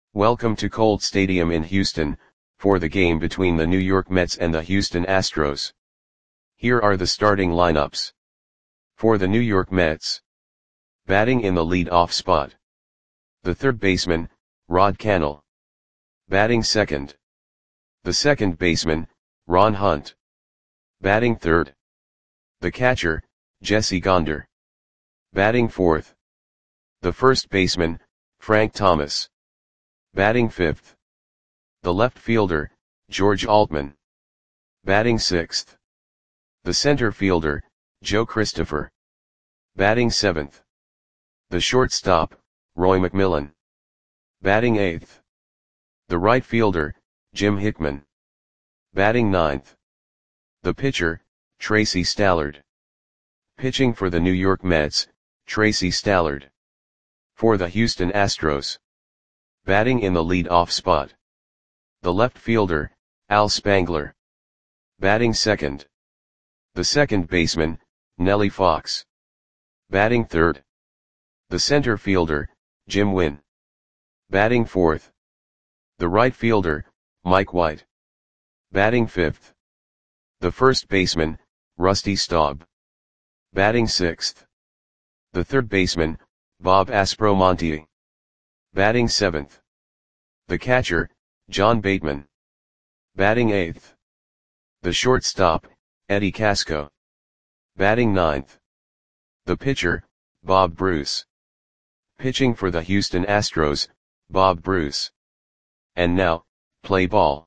Welcome to Colt Stadium in Houston, for the game between the New York Mets and the Houston Astros. Here are the starting lineups. For the New York Mets. Batting in the lead-off spot. The third baseman, Rod Cannell. Batting second. The second baseman, Ron Hunt. Batting third. The catcher, Jesse Gonder. Batting fourth. The first baseman, Frank Thomas. Batting fifth. The left fielder, George Altman. Batting sixth. The center fielder, Joe Christopher. Batting seventh. The shortstop, Roy McMillan. Batting eighth. The right fielder, Jim Hickman. Batting ninth. The pitcher, Tracy Stallard. Pitching for the New York Mets, Tracy Stallard. For the Houston Astros. Batting in the lead-off spot. The left fielder, Al Spangler. Batting second. The second baseman, Nellie Fox. Batting third. The center fielder, Jim Wynn. Batting fourth. The right fielder, Mike White. Batting fifth. The first baseman, Rusty Staub. Batting sixth. The third baseman, Bob Aspromonte. Batting seventh. The catcher, John Bateman. Batting eighth. The shortstop, Eddie Casco. Batting ninth. The pitcher, Bob Bruce. Pitching for the Houston Astros, Bob Bruce. And now, play ball.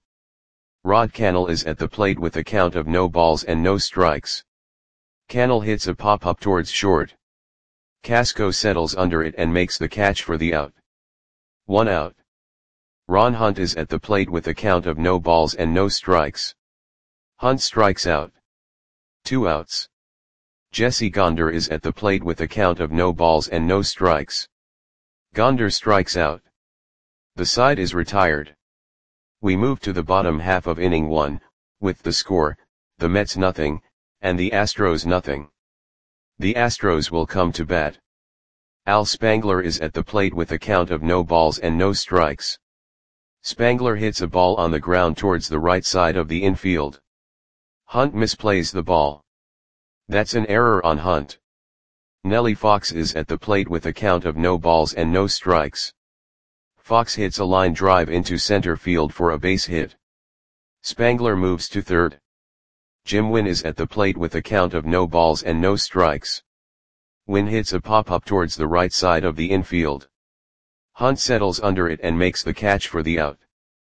Rod Cannell is at the plate with a count of no balls and no strikes. Cannell hits a pop-up towards short. Casco settles under it and makes the catch for the out. 1 out. Ron Hunt is at the plate with a count of no balls and no strikes. Hunt strikes out. 2 outs. Jesse Gonder is at the plate with a count of no balls and no strikes. Gonder strikes out. The side is retired. We move to the bottom half of inning 1, with the score, the Mets nothing, and the Astros nothing. The Astros will come to bat. Al Spangler is at the plate with a count of no balls and no strikes. Spangler hits a ball on the ground towards the right side of the infield. Hunt misplays the ball. That's an error on Hunt. Nellie Fox is at the plate with a count of no balls and no strikes. Fox hits a line drive into center field for a base hit. Spangler moves to third. Jim Wynn is at the plate with a count of no balls and no strikes. Wynn hits a pop-up towards the right side of the infield. Hunt settles under it and makes the catch for the out.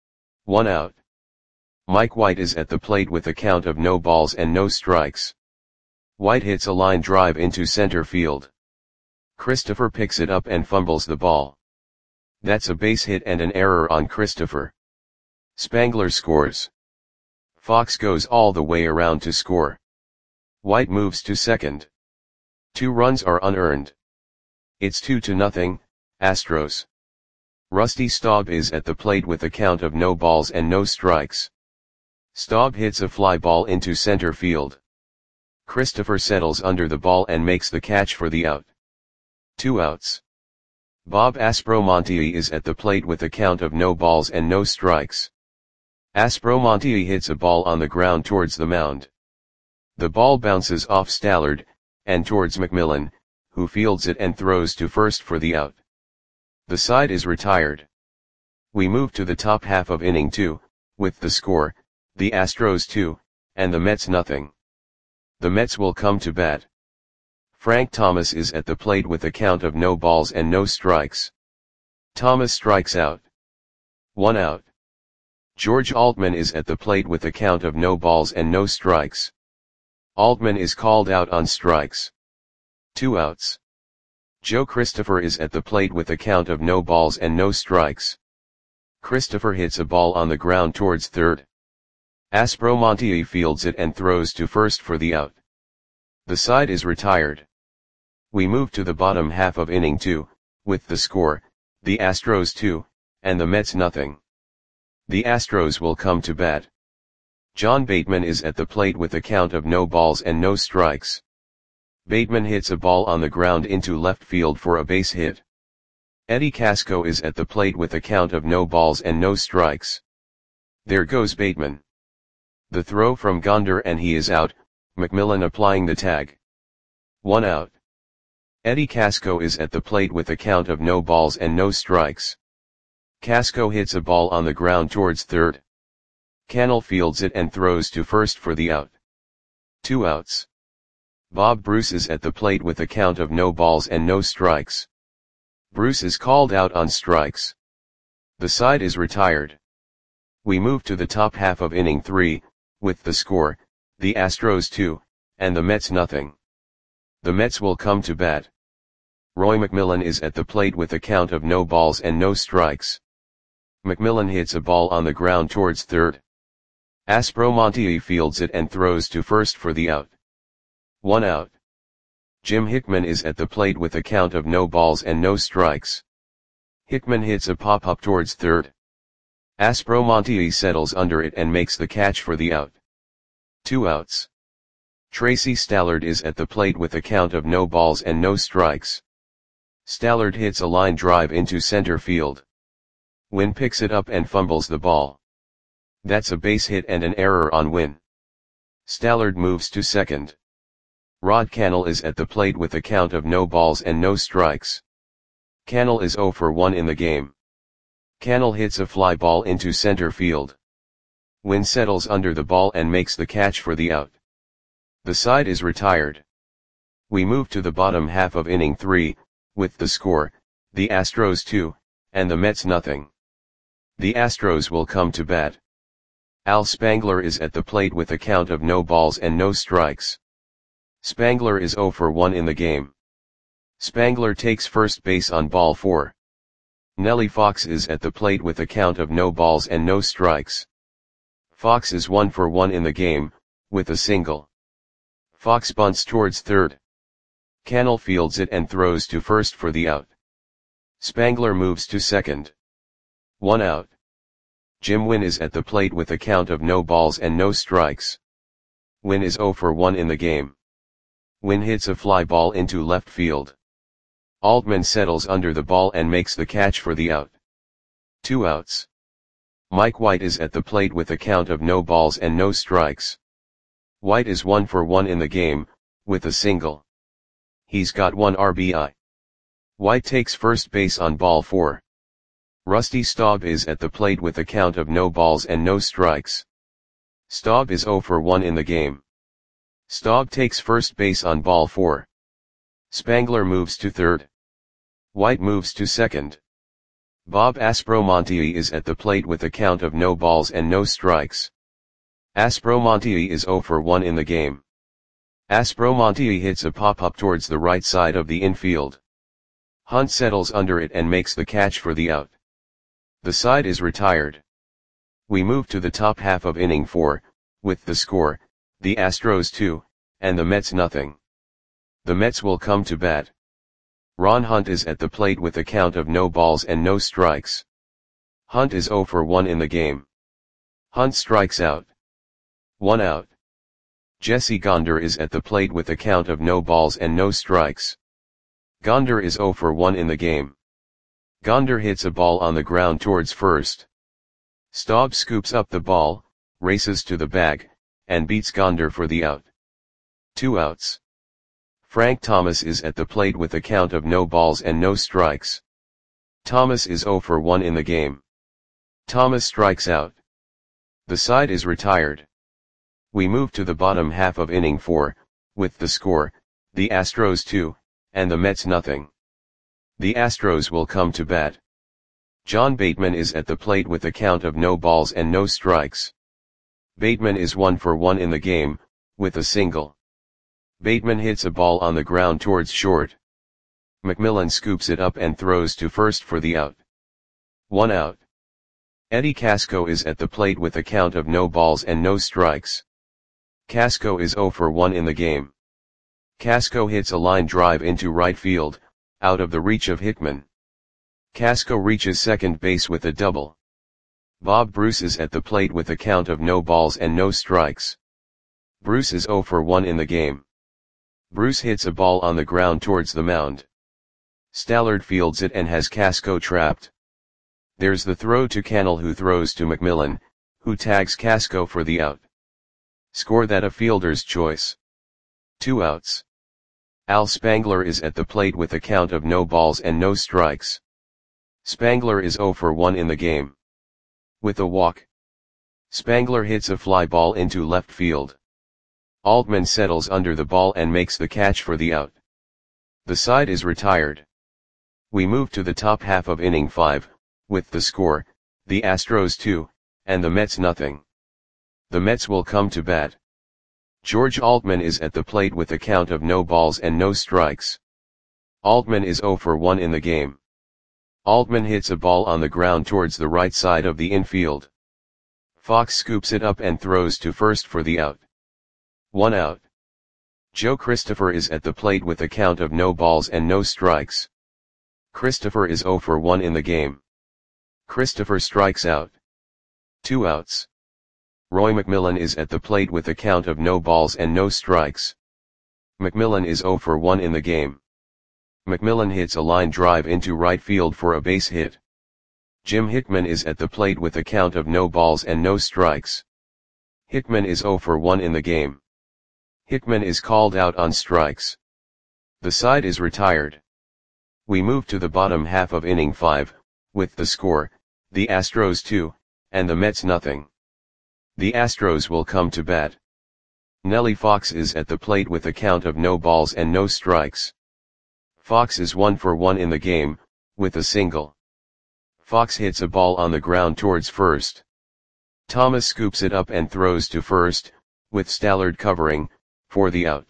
1 out. Mike White is at the plate with a count of no balls and no strikes. White hits a line drive into center field. Christopher picks it up and fumbles the ball. That's a base hit and an error on Christopher. Spangler scores. Fox goes all the way around to score. White moves to second. 2 runs are unearned. It's 2-0, Astros. Rusty Staub is at the plate with a count of no balls and no strikes. Staub hits a fly ball into center field. Christopher settles under the ball and makes the catch for the out. 2 outs. Bob Aspromonte is at the plate with a count of no balls and no strikes. Aspromonte hits a ball on the ground towards the mound. The ball bounces off Stallard, and towards McMillan, who fields it and throws to first for the out. The side is retired. We move to the top half of inning 2, with the score, the Astros 2, and the Mets nothing. The Mets will come to bat. Frank Thomas is at the plate with a count of no balls and no strikes. Thomas strikes out. 1 out. George Altman is at the plate with a count of no balls and no strikes. Altman is called out on strikes. 2 outs. Joe Christopher is at the plate with a count of no balls and no strikes. Christopher hits a ball on the ground towards third. Aspromonte fields it and throws to first for the out. The side is retired. We move to the bottom half of inning 2, with the score, the Astros 2, and the Mets nothing. The Astros will come to bat. John Bateman is at the plate with a count of no balls and no strikes. Bateman hits a ball on the ground into left field for a base hit. Eddie Casco is at the plate with a count of no balls and no strikes. There goes Bateman. The throw from Gonder and he is out, McMillan applying the tag. 1 out. Eddie Casco is at the plate with a count of no balls and no strikes. Casco hits a ball on the ground towards third. Cannell fields it and throws to first for the out. 2 outs. Bob Bruce is at the plate with a count of no balls and no strikes. Bruce is called out on strikes. The side is retired. We move to the top half of inning 3, with the score, the Astros 2, and the Mets nothing. The Mets will come to bat. Roy McMillan is at the plate with a count of no balls and no strikes. McMillan hits a ball on the ground towards third. Aspromonte fields it and throws to first for the out. 1 out. Jim Hickman is at the plate with a count of no balls and no strikes. Hickman hits a pop-up towards third. Aspromonte settles under it and makes the catch for the out. 2 outs. Tracy Stallard is at the plate with a count of no balls and no strikes. Stallard hits a line drive into center field. Wynn picks it up and fumbles the ball. That's a base hit and an error on Wynn. Stallard moves to second. Rod Cannell is at the plate with a count of no balls and no strikes. Cannell is 0 for 1 in the game. Cannell hits a fly ball into center field. Wynn settles under the ball and makes the catch for the out. The side is retired. We move to the bottom half of inning 3, with the score, the Astros 2, and the Mets nothing. The Astros will come to bat. Al Spangler is at the plate with a count of no balls and no strikes. Spangler is 0 for 1 in the game. Spangler takes first base on ball 4. Nellie Fox is at the plate with a count of no balls and no strikes. Fox is 1 for 1 in the game, with a single. Fox bunts towards third. Cannell fields it and throws to first for the out. Spangler moves to second. 1 out. Jim Wynn is at the plate with a count of no balls and no strikes. Wynn is 0 for 1 in the game. Wynn hits a fly ball into left field. Altman settles under the ball and makes the catch for the out. 2 outs. Mike White is at the plate with a count of no balls and no strikes. White is 1 for 1 in the game, with a single. He's got 1 RBI. White takes first base on ball 4. Rusty Staub is at the plate with a count of no balls and no strikes. Staub is 0 for 1 in the game. Staub takes first base on ball 4. Spangler moves to third. White moves to second. Bob Aspromonte is at the plate with a count of no balls and no strikes. Aspromonte is 0 for 1 in the game. Aspromonte hits a pop-up towards the right side of the infield. Hunt settles under it and makes the catch for the out. The side is retired. We move to the top half of inning 4, with the score, the Astros 2, and the Mets nothing. The Mets will come to bat. Ron Hunt is at the plate with a count of no balls and no strikes. Hunt is 0 for 1 in the game. Hunt strikes out. 1 out. Jesse Gonder is at the plate with a count of no balls and no strikes. Gonder is 0 for 1 in the game. Gonder hits a ball on the ground towards first. Staub scoops up the ball, races to the bag, and beats Gonder for the out. 2 outs. Frank Thomas is at the plate with a count of no balls and no strikes. Thomas is 0 for 1 in the game. Thomas strikes out. The side is retired. We move to the bottom half of inning 4, with the score, the Astros 2, and the Mets nothing. The Astros will come to bat. John Bateman is at the plate with a count of no balls and no strikes. Bateman is 1 for 1 in the game, with a single. Bateman hits a ball on the ground towards short. McMillan scoops it up and throws to first for the out. 1 out. Eddie Casco is at the plate with a count of no balls and no strikes. Casco is 0 for 1 in the game. Casco hits a line drive into right field, out of the reach of Hickman. Casco reaches second base with a double. Bob Bruce is at the plate with a count of no balls and no strikes. Bruce is 0 for 1 in the game. Bruce hits a ball on the ground towards the mound. Stallard fields it and has Casco trapped. There's the throw to Cannell, who throws to McMillan, who tags Casco for the out. Score that a fielder's choice. 2 outs. Al Spangler is at the plate with a count of no balls and no strikes. Spangler is 0 for 1 in the game. With a walk, Spangler hits a fly ball into left field. Altman settles under the ball and makes the catch for the out. The side is retired. We move to the top half of inning 5, with the score, the Astros 2, and the Mets nothing. The Mets will come to bat. George Altman is at the plate with a count of no balls and no strikes. Altman is 0 for 1 in the game. Altman hits a ball on the ground towards the right side of the infield. Fox scoops it up and throws to first for the out. 1 out. Joe Christopher is at the plate with a count of no balls and no strikes. Christopher is 0 for 1 in the game. Christopher strikes out. 2 outs. Roy McMillan is at the plate with a count of no balls and no strikes. McMillan is 0 for 1 in the game. McMillan hits a line drive into right field for a base hit. Jim Hickman is at the plate with a count of no balls and no strikes. Hickman is 0 for 1 in the game. Hickman is called out on strikes. The side is retired. We move to the bottom half of inning 5, with the score, the Astros 2, and the Mets nothing. The Astros will come to bat. Nellie Fox is at the plate with a count of no balls and no strikes. Fox is 1 for 1 in the game, with a single. Fox hits a ball on the ground towards first. Thomas scoops it up and throws to first, with Stallard covering, for the out.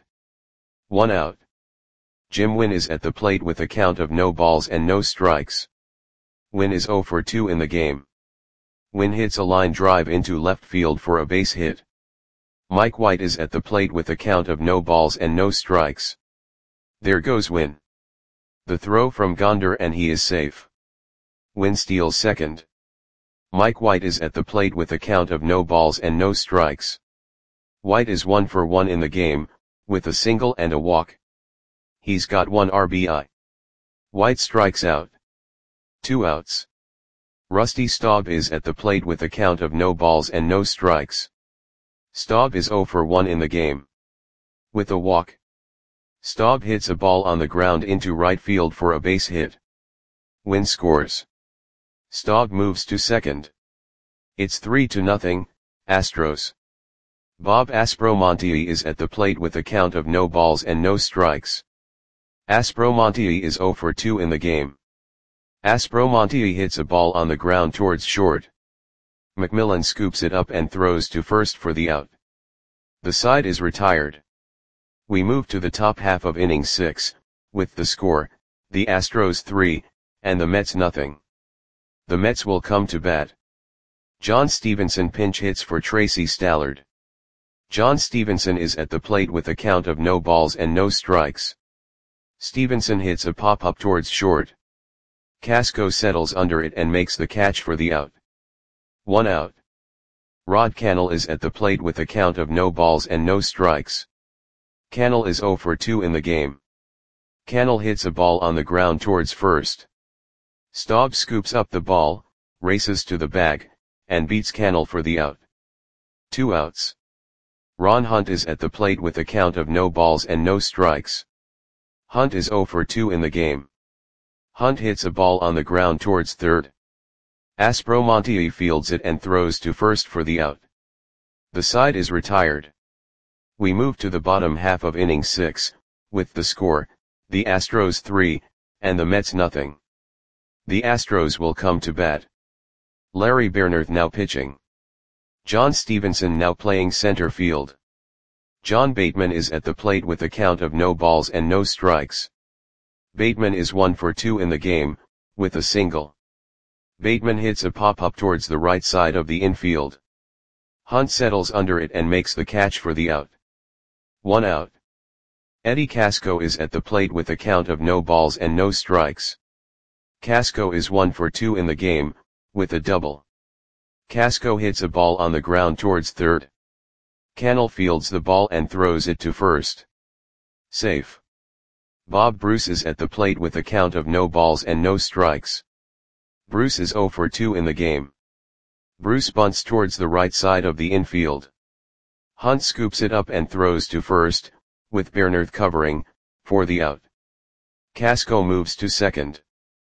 1 out. Jim Wynn is at the plate with a count of no balls and no strikes. Wynn is 0 for 2 in the game. Wynn hits a line drive into left field for a base hit. Mike White is at the plate with a count of no balls and no strikes. There goes Wynn. The throw from Gonder and he is safe. Wynn steals second. Mike White is at the plate with a count of no balls and no strikes. White is 1 for 1 in the game, with a single and a walk. He's got 1 RBI. White strikes out. 2 outs. Rusty Staub is at the plate with a count of no balls and no strikes. Staub is 0 for 1 in the game. With a walk, Staub hits a ball on the ground into right field for a base hit. Wynn scores. Staub moves to second. It's 3-0, Astros. Bob Aspromonte is at the plate with a count of no balls and no strikes. Aspromonte is 0 for 2 in the game. Aspromonte hits a ball on the ground towards short. McMillan scoops it up and throws to first for the out. The side is retired. We move to the top half of inning 6, with the score, the Astros 3, and the Mets nothing. The Mets will come to bat. John Stevenson pinch hits for Tracy Stallard. John Stevenson is at the plate with a count of no balls and no strikes. Stevenson hits a pop-up towards short. Casco settles under it and makes the catch for the out. 1 out. Rod Cannell is at the plate with a count of no balls and no strikes. Cannell is 0 for 2 in the game. Cannell hits a ball on the ground towards first. Staub scoops up the ball, races to the bag, and beats Cannell for the out. 2 outs. Ron Hunt is at the plate with a count of no balls and no strikes. Hunt is 0 for 2 in the game. Hunt hits a ball on the ground towards third. Aspromonte fields it and throws to first for the out. The side is retired. We move to the bottom half of inning 6, with the score, the Astros 3, and the Mets nothing. The Astros will come to bat. Larry Bernhardt now pitching. John Stevenson now playing center field. John Bateman is at the plate with a count of no balls and no strikes. Bateman is 1 for 2 in the game, with a single. Bateman hits a pop-up towards the right side of the infield. Hunt settles under it and makes the catch for the out. 1 out. Eddie Casco is at the plate with a count of no balls and no strikes. Casco is 1 for 2 in the game, with a double. Casco hits a ball on the ground towards third. Cannell fields the ball and throws it to first. Safe. Bob Bruce is at the plate with a count of no balls and no strikes. Bruce is 0 for 2 in the game. Bruce bunts towards the right side of the infield. Hunt scoops it up and throws to first, with Bernerth covering, for the out. Casco moves to second.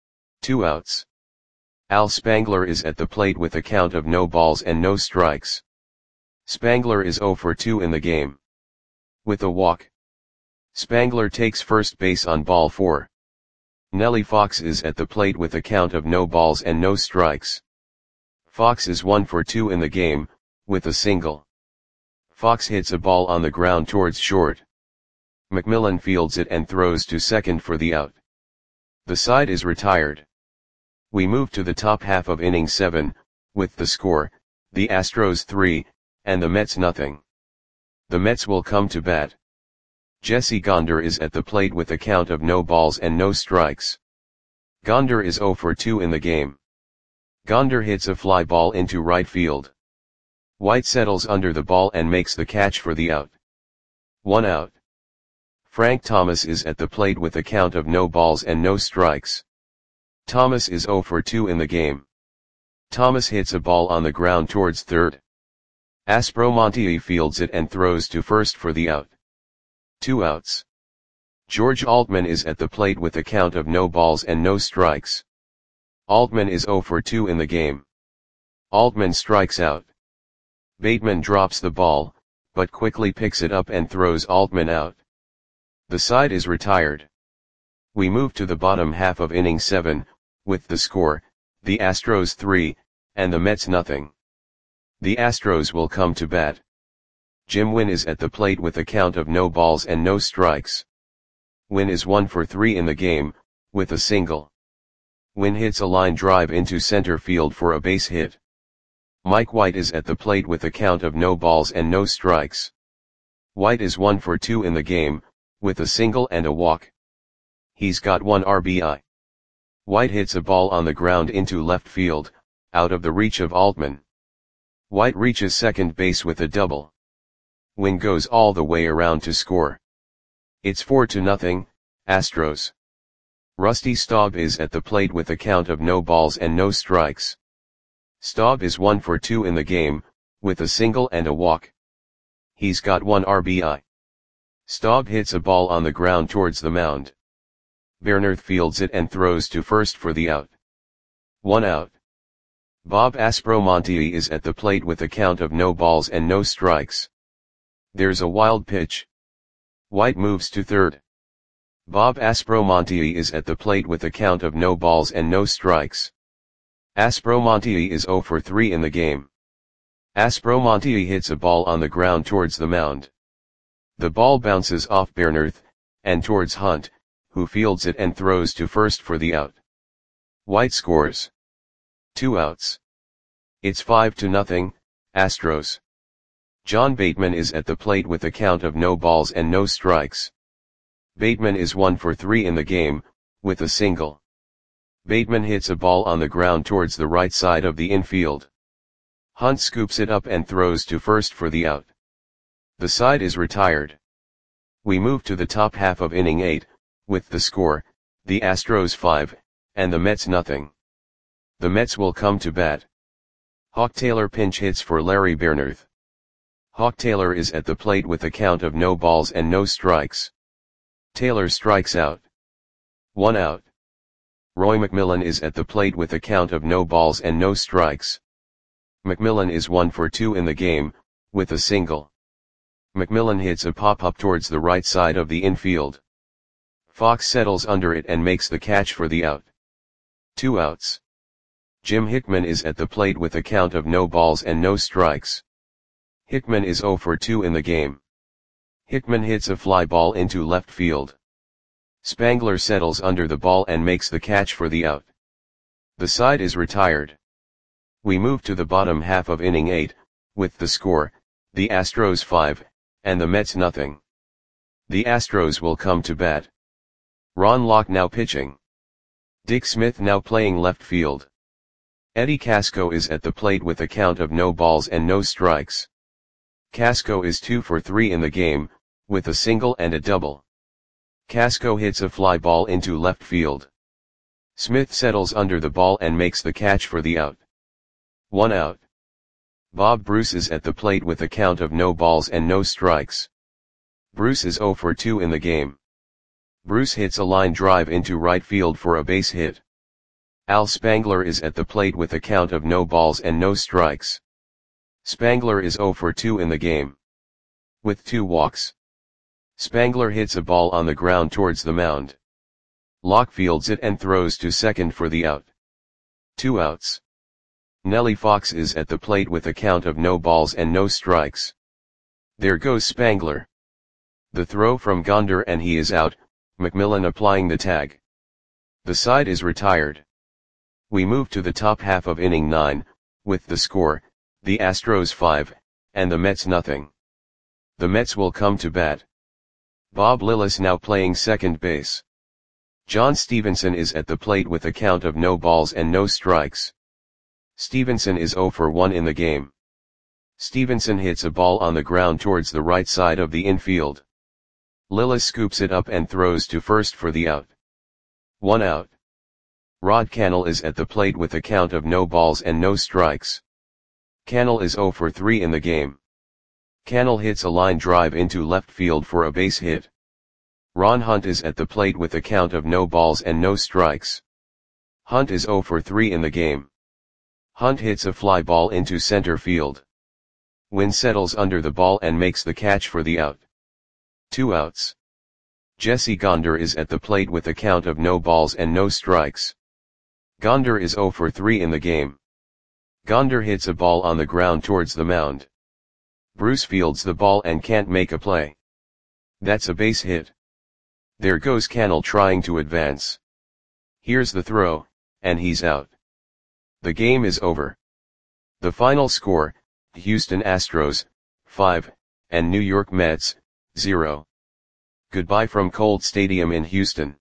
2 outs. Al Spangler is at the plate with a count of no balls and no strikes. Spangler is 0 for 2 in the game. With a walk. Spangler takes first base on ball 4. Nellie Fox is at the plate with a count of no balls and no strikes. Fox is 1 for 2 in the game, with a single. Fox hits a ball on the ground towards short. McMillan fields it and throws to second for the out. The side is retired. We move to the top half of inning 7, with the score, the Astros 3, and the Mets nothing. The Mets will come to bat. Jesse Gonder is at the plate with a count of no balls and no strikes. Gonder is 0 for 2 in the game. Gonder hits a fly ball into right field. White settles under the ball and makes the catch for the out. 1 out. Frank Thomas is at the plate with a count of no balls and no strikes. Thomas is 0 for 2 in the game. Thomas hits a ball on the ground towards third. Aspromonte fields it and throws to first for the out. 2 outs. George Altman is at the plate with a count of no balls and no strikes. Altman is 0 for 2 in the game. Altman strikes out. Bateman drops the ball, but quickly picks it up and throws Altman out. The side is retired. We move to the bottom half of inning 7, with the score, the Astros 3, and the Mets nothing. The Astros will come to bat. Jim Wynn is at the plate with a count of no balls and no strikes. Wynn is 1 for 3 in the game, with a single. Wynn hits a line drive into center field for a base hit. Mike White is at the plate with a count of no balls and no strikes. White is 1 for 2 in the game, with a single and a walk. He's got 1 RBI. White hits a ball on the ground into left field, out of the reach of Altman. White reaches second base with a double. Wynn goes all the way around to score. It's 4-0, Astros. Rusty Staub is at the plate with a count of no balls and no strikes. Staub is 1 for 2 in the game, with a single and a walk. He's got 1 RBI. Staub hits a ball on the ground towards the mound. Bernerth fields it and throws to first for the out. 1 out. Bob Aspromonte is at the plate with a count of no balls and no strikes. There's a wild pitch. White moves to third. Bob Aspromonte is at the plate with a count of no balls and no strikes. Aspromonte is 0 for 3 in the game. Aspromonte hits a ball on the ground towards the mound. The ball bounces off Bernerth, and towards Hunt, who fields it and throws to first for the out. White scores. 2 outs. It's 5-0, Astros. John Bateman is at the plate with a count of no balls and no strikes. Bateman is 1 for 3 in the game, with a single. Bateman hits a ball on the ground towards the right side of the infield. Hunt scoops it up and throws to first for the out. The side is retired. We move to the top half of inning 8, with the score, the Astros 5, and the Mets nothing. The Mets will come to bat. Hawk Taylor pinch hits for Larry Bernerth. Hawk Taylor is at the plate with a count of no balls and no strikes. Taylor strikes out. 1 out. Roy McMillan is at the plate with a count of no balls and no strikes. McMillan is 1 for 2 in the game, with a single. McMillan hits a pop-up towards the right side of the infield. Fox settles under it and makes the catch for the out. 2 outs. Jim Hickman is at the plate with a count of no balls and no strikes. Hickman is 0 for 2 in the game. Hickman hits a fly ball into left field. Spangler settles under the ball and makes the catch for the out. The side is retired. We move to the bottom half of inning 8, with the score, the Astros 5, and the Mets nothing. The Astros will come to bat. Ron Locke now pitching. Dick Smith now playing left field. Eddie Casco is at the plate with a count of no balls and no strikes. Casco is 2 for 3 in the game, with a single and a double. Casco hits a fly ball into left field. Smith settles under the ball and makes the catch for the out. 1 out. Bob Bruce is at the plate with a count of no balls and no strikes. Bruce is 0 for 2 in the game. Bruce hits a line drive into right field for a base hit. Al Spangler is at the plate with a count of no balls and no strikes. Spangler is 0 for 2 in the game. With 2 walks. Spangler hits a ball on the ground towards the mound. Locke fields it and throws to second for the out. 2 outs. Nellie Fox is at the plate with a count of no balls and no strikes. There goes Spangler. The throw from Gonder and he is out, McMillan applying the tag. The side is retired. We move to the top half of inning 9, with the score, the Astros 5, and the Mets nothing. The Mets will come to bat. Bob Lillis now playing second base. John Stevenson is at the plate with a count of no balls and no strikes. Stevenson is 0 for 1 in the game. Stevenson hits a ball on the ground towards the right side of the infield. Lillis scoops it up and throws to first for the out. 1 out. Rod Cannell is at the plate with a count of no balls and no strikes. Cannell is 0 for 3 in the game. Cannell hits a line drive into left field for a base hit. Ron Hunt is at the plate with a count of no balls and no strikes. Hunt is 0 for 3 in the game. Hunt hits a fly ball into center field. Wynn settles under the ball and makes the catch for the out. 2 outs. Jesse Gonder is at the plate with a count of no balls and no strikes. Gonder is 0 for 3 in the game. Gonder hits a ball on the ground towards the mound. Bruce fields the ball and can't make a play. That's a base hit. There goes Cannell trying to advance. Here's the throw, and he's out. The game is over. The final score, Houston Astros, 5, and New York Mets, 0. Goodbye from Colt Stadium in Houston.